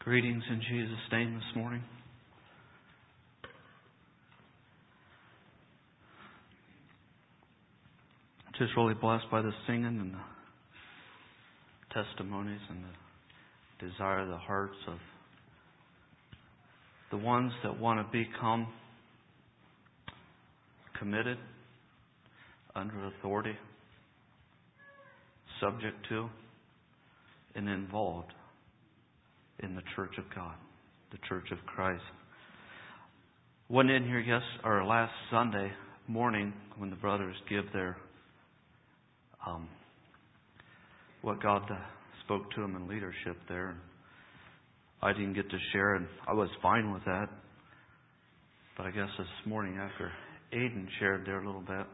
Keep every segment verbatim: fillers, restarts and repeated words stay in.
Greetings in Jesus' name this morning. Just really blessed by the singing and the testimonies and the desire of the hearts of the ones that want to become committed, under authority, subject to, and involved in the Church of God, the Church of Christ. Went in here yes or last Sunday morning when the brothers give their um, what God uh, spoke to them in leadership there. And I didn't get to share, and I was fine with that. But I guess this morning after Aiden shared there a little bit,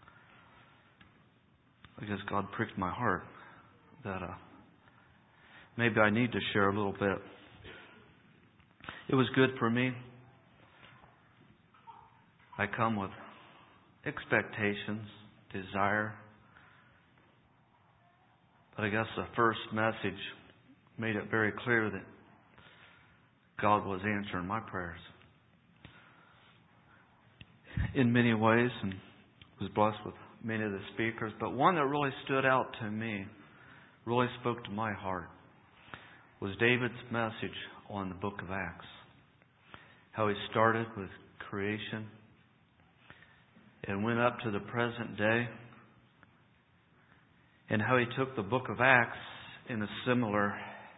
I guess God pricked my heart that uh, maybe I need to share a little bit. It was good for me. I come with expectations, desire. But I guess the first message made it very clear that God was answering my prayers in many ways, and was blessed with many of the speakers. But one that really stood out to me, really spoke to my heart, was David's message on the book of Acts. How he started with creation and went up to the present day, and how he took the book of Acts in a similar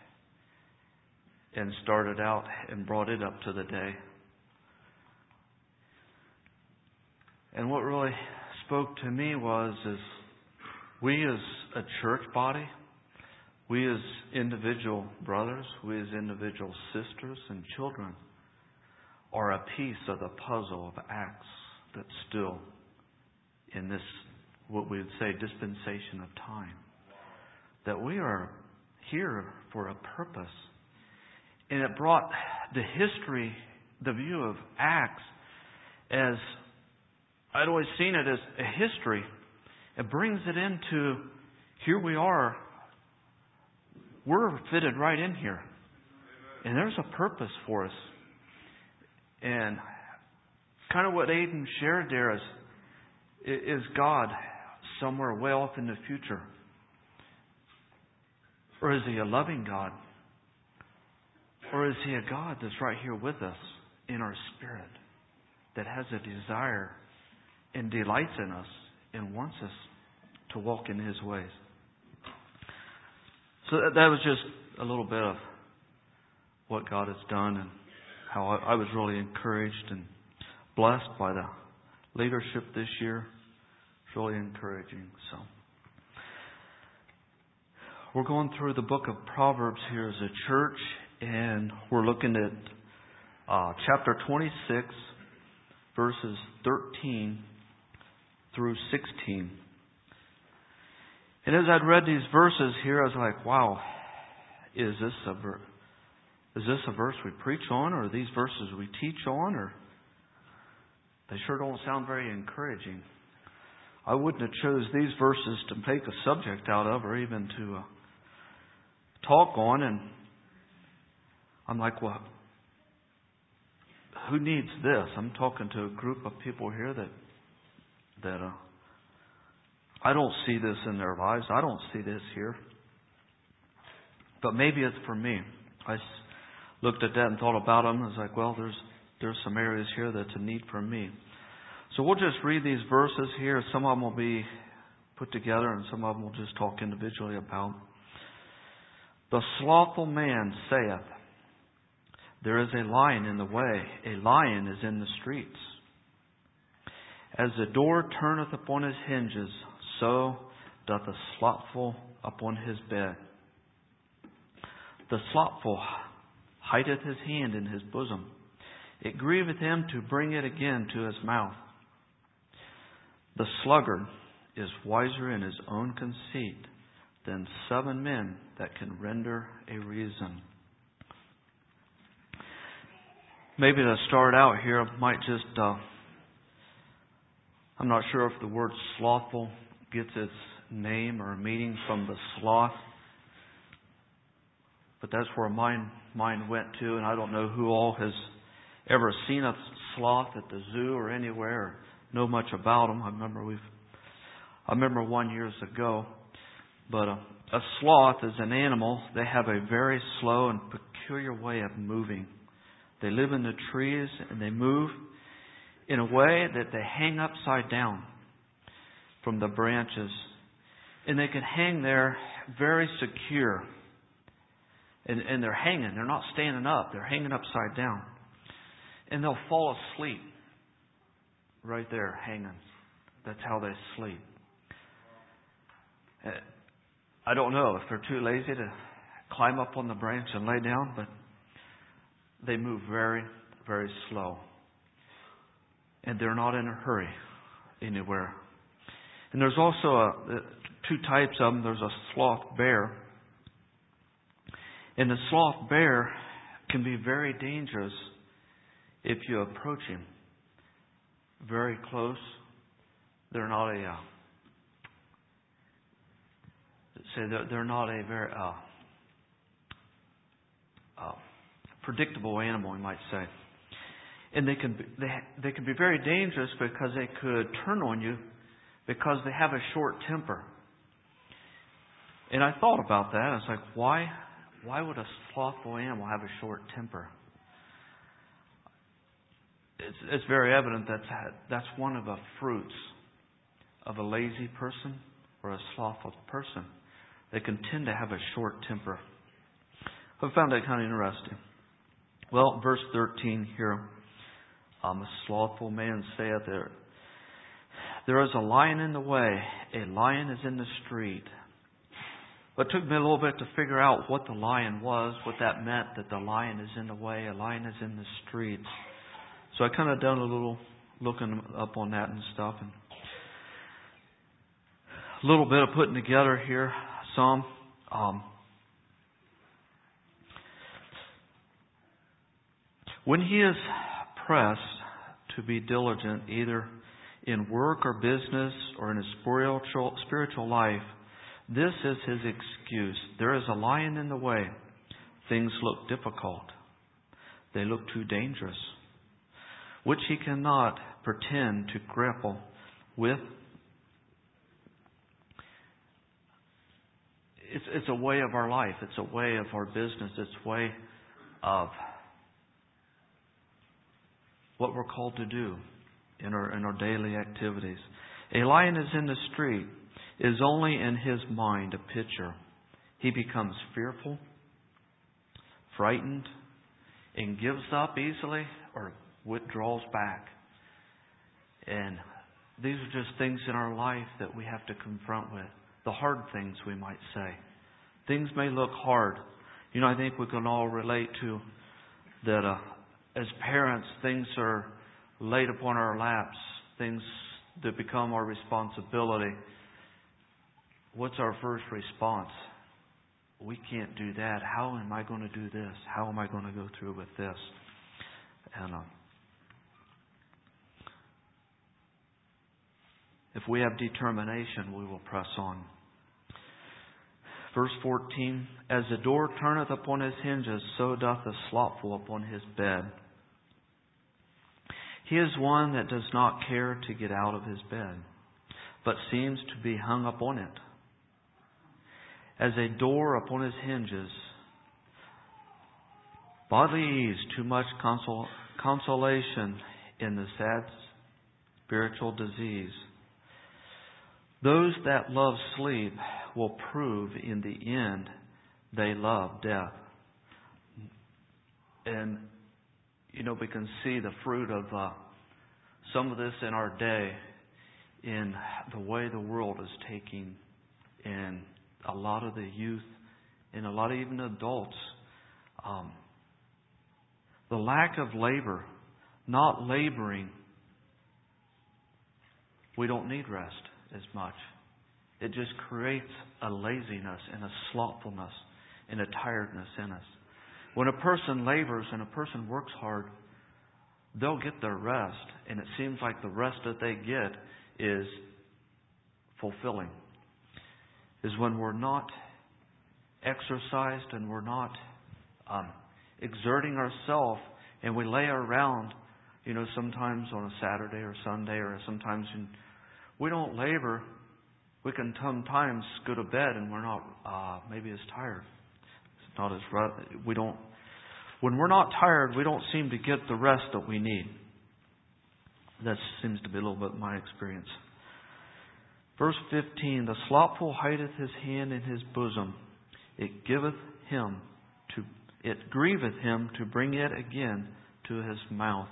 and started out and brought it up to the day. And what really spoke to me was is we as a church body, we as individual brothers, we as individual sisters and children are a piece of the puzzle of Acts that's still in this, what we would say, dispensation of time. That we are here for a purpose. And it brought the history, the view of Acts, as I'd always seen it as a history. It brings it into, here we are. We're fitted right in here. And there's a purpose for us. And kind of what Aiden shared there is, is God somewhere way off in the future? Or is He a loving God? Or is He a God that's right here with us in our spirit, that has a desire and delights in us and wants us to walk in His ways? So that, that was just a little bit of what God has done and how I, I was really encouraged and blessed by the leadership this year. It's really encouraging. So we're going through the book of Proverbs here as a church, and we're looking at uh, chapter twenty-six, verses thirteen through sixteen. And as I'd read these verses here, I was like, wow, is this a ver- is this a verse we preach on, or are these verses we teach on, or they sure don't sound very encouraging. I wouldn't have chose these verses to make a subject out of, or even to uh, talk on. And I'm like, well, who needs this? I'm talking to a group of people here that that uh, I don't see this in their lives. I don't see this here. But maybe it's for me. I looked at that and thought about them. I was like, well, there's there's some areas here that's a need for me. So we'll just read these verses here. Some of them will be put together and some of them we'll just talk individually about. The slothful man saith, there is a lion in the way, a lion is in the streets. As the door turneth upon his hinges, so doth the slothful upon his bed. The slothful hideth his hand in his bosom. It grieveth him to bring it again to his mouth. The sluggard is wiser in his own conceit than seven men that can render a reason. Maybe to start out here, I might just, uh, I'm not sure if the word slothful gets its name or meaning from the sloth. But that's where mine mind went to, and I don't know who all has ever seen a sloth at the zoo or anywhere, or know much about them. I remember we've, I remember one years ago. But a, a sloth is an animal. They have a very slow and peculiar way of moving. They live in the trees and they move in a way that they hang upside down from the branches. And they can hang there very secure. And, and they're hanging. They're not standing up. They're hanging upside down. And they'll fall asleep right there hanging. That's how they sleep. I don't know if they're too lazy to climb up on the branch and lay down, but they move very, very slow. And they're not in a hurry anywhere. And there's also a, two types of them. There's a sloth bear. And the sloth bear can be very dangerous if you approach him very close. They're not a uh, say they're, they're not a very uh, uh, predictable animal, you might say, and they can be, they they can be very dangerous because they could turn on you because they have a short temper. And I thought about that. I was like, why why would a slothful animal have a short temper? It's, it's very evident that that's one of the fruits of a lazy person or a slothful person. They can tend to have a short temper. I found that kind of interesting. Well, verse thirteen here. Um, a slothful man saith there, there is a lion in the way, a lion is in the street. But it took me a little bit to figure out what the lion was, what that meant, that the lion is in the way, a lion is in the street. So I kind of done a little looking up on that and stuff. And a little bit of putting together here, some. Um, when he is pressed to be diligent, either in work or business or in his spiritual, spiritual life, this is his excuse. There is a lion in the way. Things look difficult. They look too dangerous, which he cannot pretend to grapple with. It's, it's a way of our life. It's a way of our business. It's a way of what we're called to do in our, in our daily activities. A lion is in the street, is only in his mind a picture. He becomes fearful, frightened, and gives up easily or withdraws back. And these are just things in our life that we have to confront with. The hard things, we might say. Things may look hard. You know, I think we can all relate to that uh, as parents, things are laid upon our laps. Things that become our responsibility. What's our first response? We can't do that. How am I going to do this? How am I going to go through with this? And uh, if we have determination, we will press on. Verse fourteen, as the door turneth upon his hinges, so doth the slothful upon his bed. He is one that does not care to get out of his bed, but seems to be hung upon it. As a door upon his hinges, bodily ease, too much consol- consolation in the sad spiritual disease. Those that love sleep will prove in the end they love death. And, you know, we can see the fruit of uh, some of this in our day in the way the world is taking in a lot of the youth and a lot of even adults. Um, the lack of labor, not laboring, we don't need rest as much. It just creates a laziness and a slothfulness and a tiredness in us. When a person labors and a person works hard, they'll get their rest, and it seems like the rest that they get is fulfilling. Is when we're not exercised and we're not um, exerting ourselves, and we lay around, you know, sometimes on a Saturday or Sunday, or sometimes in, we don't labor. We can sometimes go to bed and we're not uh, maybe as tired. It's not as we don't. When we're not tired, we don't seem to get the rest that we need. That seems to be a little bit my experience. Verse fifteen, the slothful hideth his hand in his bosom. It giveth him to, it grieveth him to bring it again to his mouth.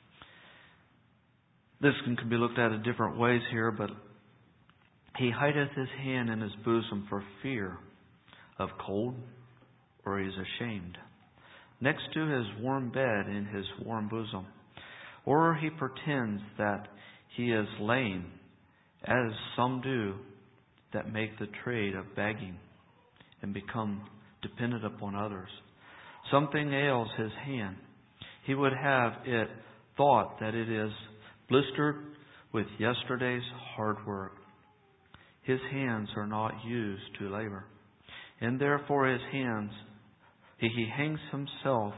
This can, can be looked at in different ways here, but he hideth his hand in his bosom for fear of cold, or he is ashamed. Next to his warm bed in his warm bosom. Or he pretends that he is lame, as some do that make the trade of begging and become dependent upon others. Something ails his hand. He would have it thought that it is blistered with yesterday's hard work. His hands are not used to labor, and therefore his hands, he hangs himself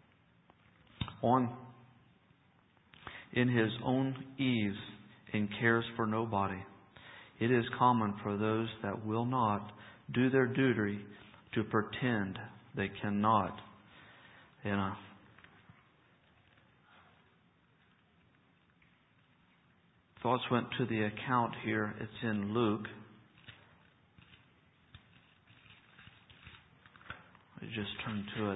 on in his own ease and cares for nobody. It is common for those that will not do their duty to pretend they cannot. And uh, thoughts went to the account here. It's in Luke. I just turn to it.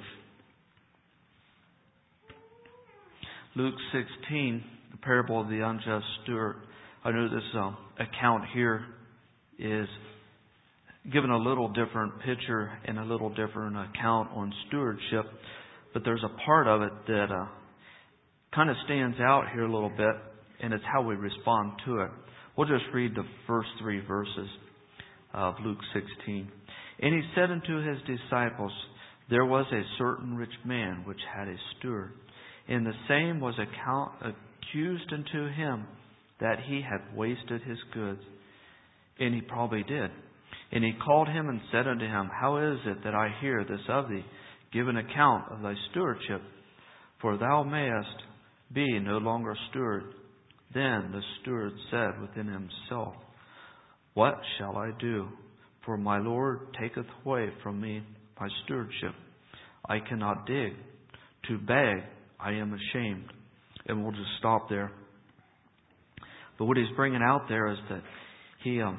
Luke sixteen, the parable of the unjust steward. I know this uh, account here is given a little different picture and a little different account on stewardship, but there's a part of it that uh, kind of stands out here a little bit, and it's how we respond to it. We'll just read the first three verses of Luke sixteen. And he said unto his disciples, there was a certain rich man which had a steward, and the same was account, accused unto him that he had wasted his goods. And he probably did. And he called him and said unto him, how is it that I hear this of thee? Give an account of thy stewardship, for thou mayest be no longer steward. Then the steward said within himself, what shall I do? For my Lord taketh away from me my stewardship. I cannot dig. To beg, I am ashamed. And we'll just stop there. But what he's bringing out there is that he um,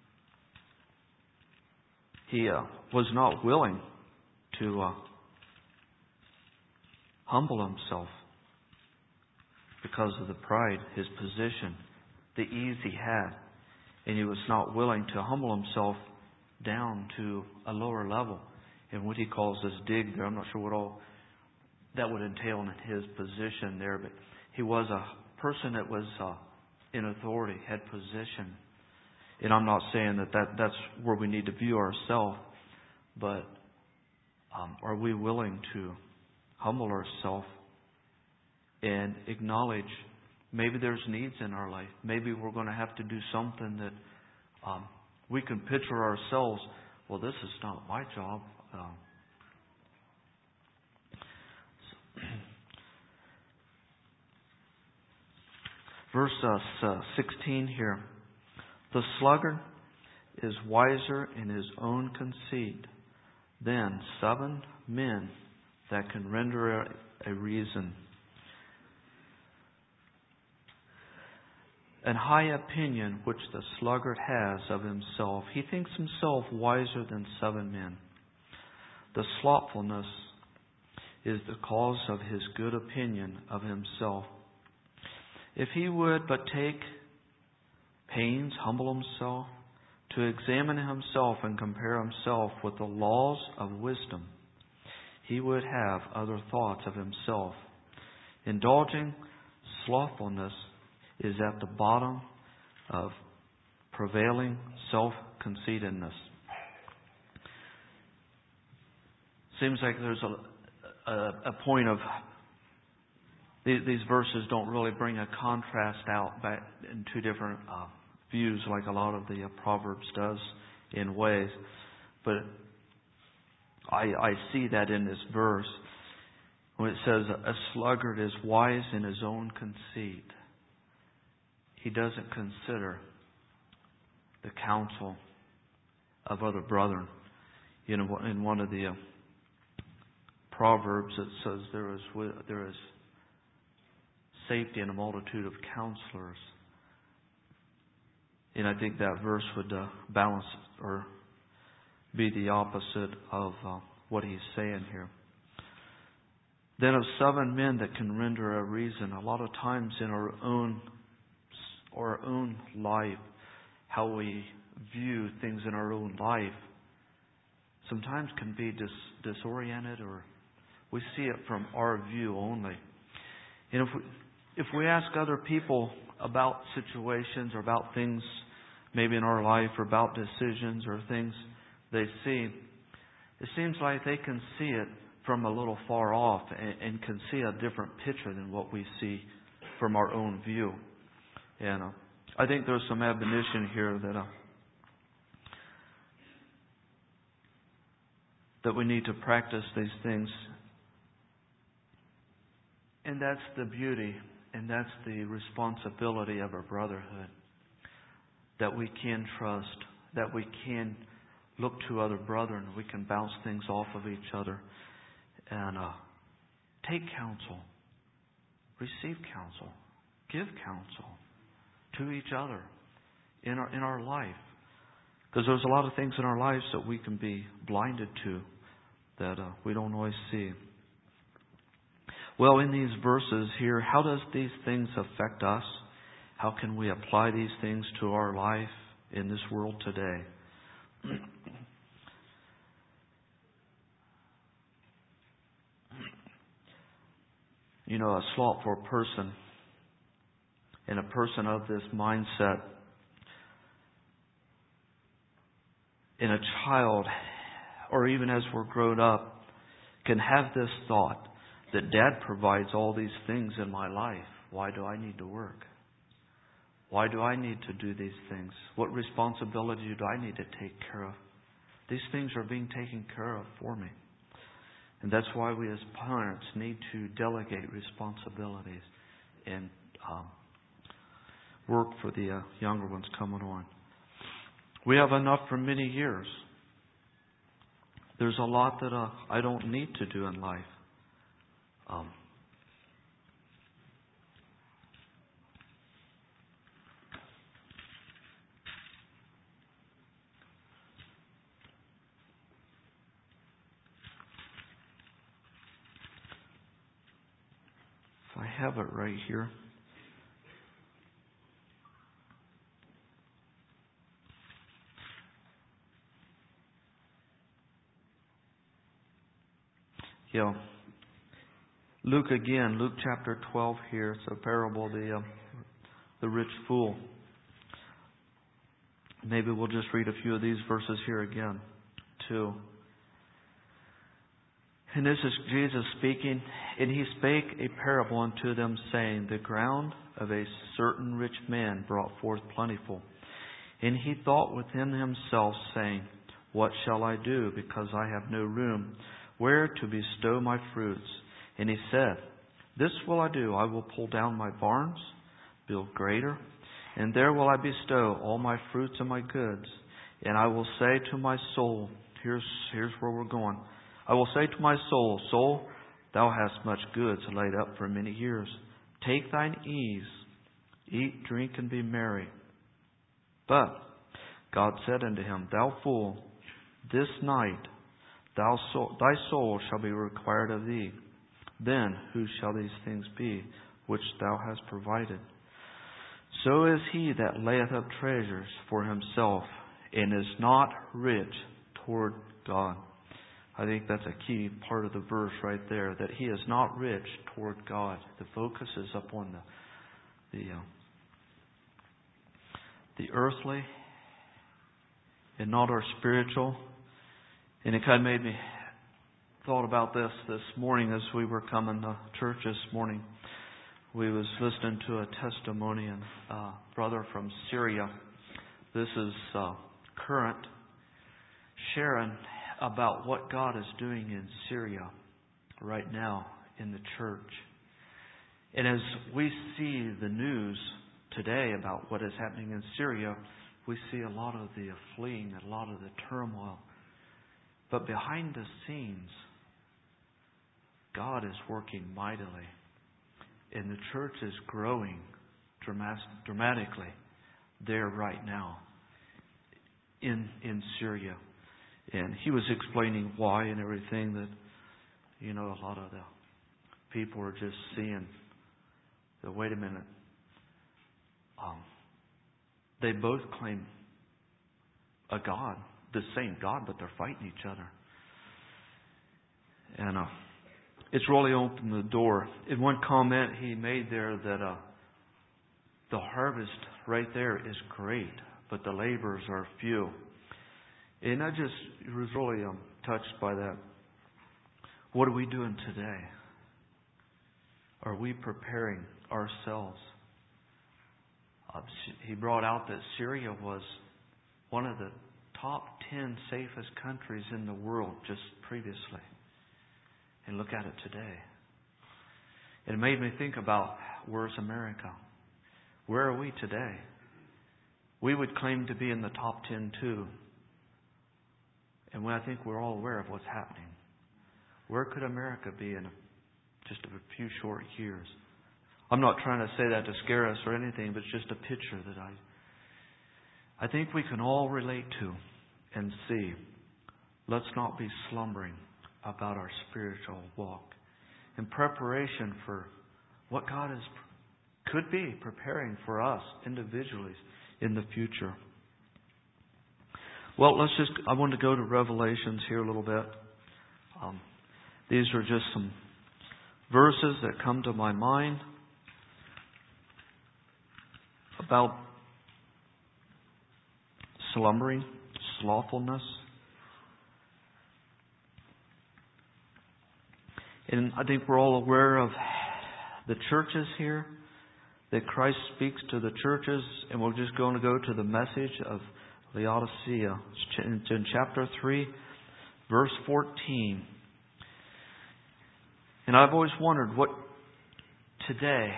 he uh, was not willing to uh, humble himself because of the pride, his position, the ease he had. And he was not willing to humble himself down to a lower level. And what he calls this dig there, I'm not sure what all that would entail in his position there, but he was a person that was uh, in authority, had position. And I'm not saying that, that that's where we need to view ourselves, but um, are we willing to humble ourselves and acknowledge maybe there's needs in our life. Maybe we're going to have to do something that um, we can picture ourselves, well, this is not my job. Um, Verse uh, sixteen here. The sluggard is wiser in his own conceit than seven men that can render a reason. An high opinion which the sluggard has of himself. He thinks himself wiser than seven men. The slothfulness is the cause of his good opinion of himself. If he would but take pains, humble himself, to examine himself and compare himself with the laws of wisdom, he would have other thoughts of himself. Indulging slothfulness is at the bottom of prevailing self-conceitedness. Seems like there's a, a, a point of these, these verses don't really bring a contrast out back in two different uh, views like a lot of the uh, Proverbs does in ways. But I, I see that in this verse when it says, a sluggard is wise in his own conceit. He doesn't consider the counsel of other brethren. You know, in one of the uh, Proverbs, it says there is there is safety in a multitude of counselors. And I think that verse would uh, balance or be the opposite of uh, what he's saying here. Then of seven men that can render a reason, a lot of times in our own our own life, how we view things in our own life, sometimes can be dis- disoriented, or we see it from our view only. And if we, if we ask other people about situations or about things maybe in our life, or about decisions or things they see, it seems like they can see it from a little far off and, and can see a different picture than what we see from our own view. And uh, I think there's some admonition here that uh, that we need to practice these things. And that's the beauty and that's the responsibility of our brotherhood. That we can trust, that we can look to other brethren, we can bounce things off of each other, and uh, take counsel, receive counsel, give counsel to each other in our in our life. Because there's a lot of things in our lives that we can be blinded to that uh, we don't always see. Well, in these verses here, how does these things affect us? How can we apply these things to our life in this world today? You know, a slothful person and a person of this mindset, in a child, or even as we're grown up, can have this thought that Dad provides all these things in my life. Why do I need to work? Why do I need to do these things? What responsibility do I need to take care of? These things are being taken care of for me. And that's why we as parents need to delegate responsibilities and um, work for the uh, younger ones coming on. We have enough for many years. There's a lot that uh, I don't need to do in life. Um, I have it right here. Yeah. Luke again, Luke chapter twelve here. It's a parable of the, uh, the rich fool. Maybe we'll just read a few of these verses here again, too. And this is Jesus speaking. And he spake a parable unto them, saying, the ground of a certain rich man brought forth plentiful. And he thought within himself, saying, what shall I do, because I have no room where to bestow my fruits? And he said, this will I do. I will pull down my barns, build greater, and there will I bestow all my fruits and my goods. And I will say to my soul, here's, here's where we're going. I will say to my soul, soul, thou hast much goods laid up for many years. Take thine ease, eat, drink, and be merry. But God said unto him, thou fool, this night thou soul, thy soul shall be required of thee. Then whose shall these things be which thou hast provided? So is he that layeth up treasures for himself, and is not rich toward God. I think that's a key part of the verse right there, that he is not rich toward God. The focus is upon the the, uh, the earthly and not our spiritual. And it kind of made me thought about this this morning as we were coming to church this morning. We was listening to a testimony, and uh, brother from Syria. This is uh, current, sharing about what God is doing in Syria right now in the church. And as we see the news today about what is happening in Syria, we see a lot of the fleeing, a lot of the turmoil. But behind the scenes, God is working mightily. And the church is growing dramatically there right now in in Syria. And he was explaining why and everything, that, you know, a lot of the people are just seeing that, wait a minute, um, they both claim a God, the same God, but they're fighting each other. And uh, it's really opened the door. In one comment he made there that uh, the harvest right there is great, but the laborers are few. And I just was really um, touched by that. What are we doing today? Are we preparing ourselves? Uh, he brought out that Syria was one of the top ten safest countries in the world just previously. And look at it today. It made me think about, where's America? Where are we today? We would claim to be in the top ten too. And when I think we're all aware of what's happening. Where could America be in just a few short years? I'm not trying to say that to scare us or anything, but it's just a picture that I I think we can all relate to and see. Let's not be slumbering about our spiritual walk in preparation for what God is could be preparing for us individually in the future. Well, let's just, I want to go to Revelations here a little bit. Um, these are just some verses that come to my mind about slumbering, slothfulness. And I think we're all aware of the churches here, that Christ speaks to the churches, and we're just going to go to the message of Laodicea. It's in chapter three, verse fourteen. And I've always wondered what today,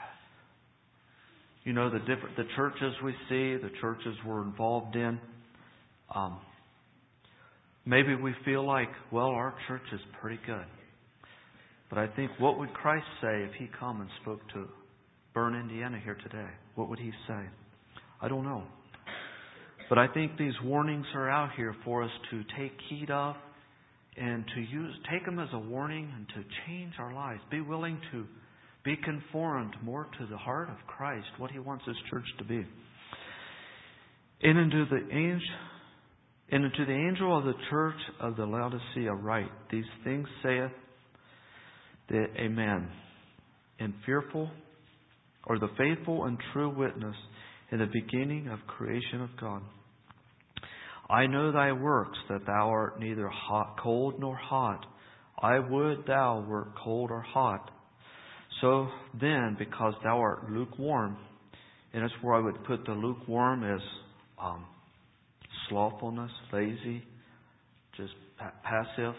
you know, the different the churches we see, the churches we're involved in, um, maybe we feel like, well, our church is pretty good. But I think, what would Christ say if He come and spoke to Bern, Indiana here today? What would He say? I don't know. But I think these warnings are out here for us to take heed of and to use, take them as a warning and to change our lives. Be willing to be conformed more to the heart of Christ, what He wants His church to be. And unto the angel, and unto the angel of the church of the Laodicea write, these things saith the Amen, and fearful, or the faithful and true witness in the beginning of creation of God. I know thy works, that thou art neither hot, cold nor hot. I would thou wert cold or hot. So then, because thou art lukewarm, and that's where I would put the lukewarm as um, slothfulness, lazy, just pa- passive.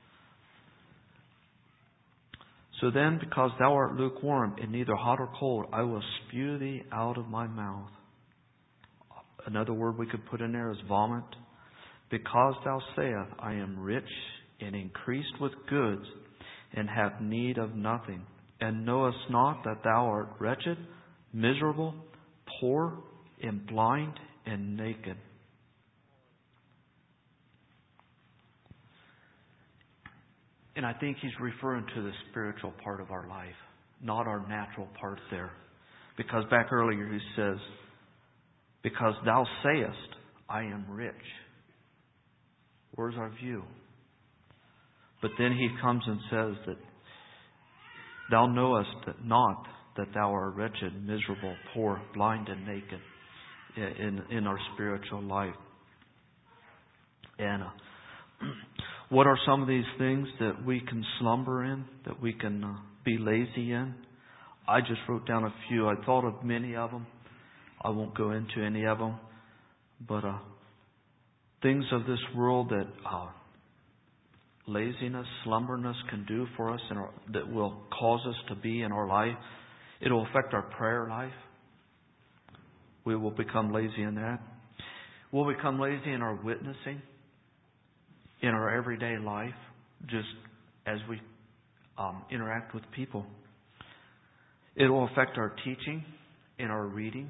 So then, because thou art lukewarm and neither hot or cold, I will spew thee out of my mouth. Another word we could put in there is vomit. Because thou sayest, I am rich and increased with goods, and have need of nothing, and knowest not that thou art wretched, miserable, poor, and blind, and naked. And I think he's referring to the spiritual part of our life, not our natural part there. Because back earlier he says, because thou sayest, I am rich. Where's our view? But then he comes and says that thou knowest that not that thou art wretched, miserable, poor, blind, and naked in, in our spiritual life. And uh, what are some of these things that we can slumber in, that we can uh, be lazy in? I just wrote down a few. I thought of many of them. I won't go into any of them. But uh, things of this world that uh, laziness, slumberness can do for us, and that will cause us to be in our life. It will affect our prayer life. We will become lazy in that. We'll become lazy in our witnessing, in our everyday life, just as we um, interact with people. It will affect our teaching, in our reading,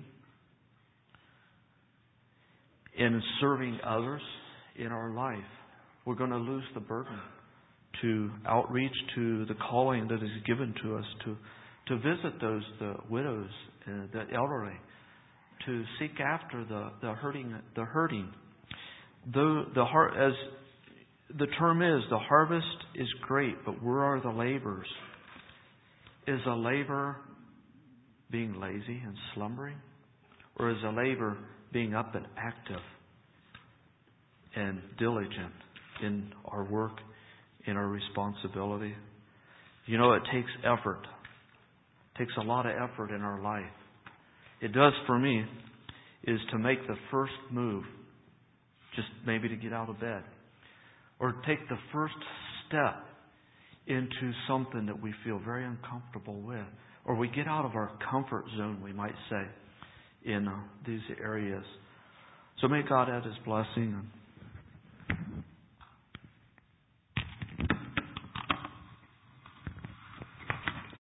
in serving others in our life. We're going to lose the burden to outreach, to the calling that is given to us, to to visit those the widows, uh, the elderly, to seek after the, the hurting, the hurting. The the heart, as the term is, the harvest is great, but where are the laborers? Is a labor being lazy and slumbering, or is a labor being up and active and diligent in our work, in our responsibility? You know, it takes effort. It takes a lot of effort in our life. It does for me, is to make the first move, just maybe to get out of bed, or take the first step into something that we feel very uncomfortable with, or we get out of our comfort zone, we might say, in uh, these areas. So may God add His blessing.